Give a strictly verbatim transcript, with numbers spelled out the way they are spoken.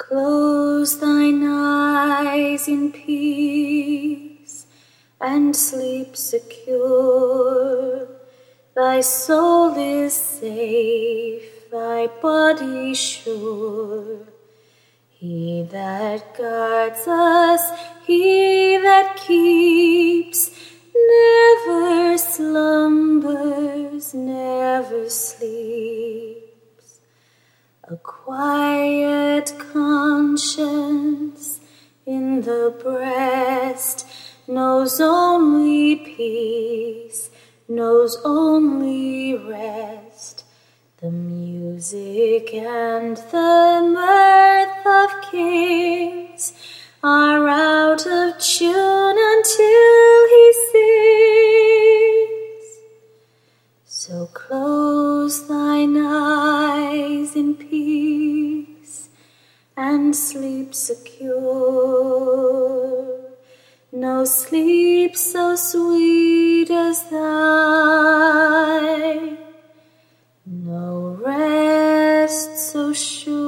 Close thine eyes in peace and sleep secure. Thy soul is safe, thy body sure. He that guards us, he that keeps, never slumbers, never sleeps. A quiet conscience in the breast knows only peace, knows only rest. The music and the mirth of kings are out of tune until he sings. So close thine eyes in peace and sleep secure. No sleep so sweet as thine, no rest so sure.